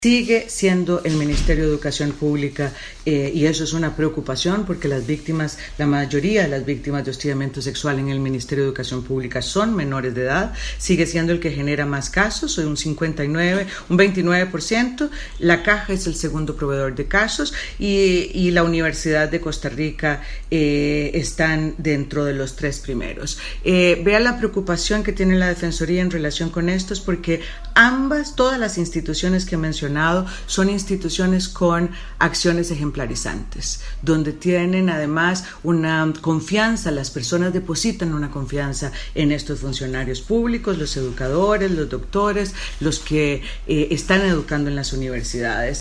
Sigue siendo el Ministerio de Educación Pública y eso es una preocupación porque las víctimas, la mayoría de las víctimas de hostigamiento sexual en el Ministerio de Educación Pública son menores de edad. Sigue siendo el que genera más casos, un 29%. La Caja es el segundo proveedor de casos y la Universidad de Costa Rica están dentro de los 3 primeros. Vea la preocupación que tiene la Defensoría en relación con estos porque todas las instituciones que he mencionado son instituciones con acciones ejemplarizantes, donde tienen además una confianza, las personas depositan una confianza en estos funcionarios públicos, los educadores, los doctores, los que están educando en las universidades.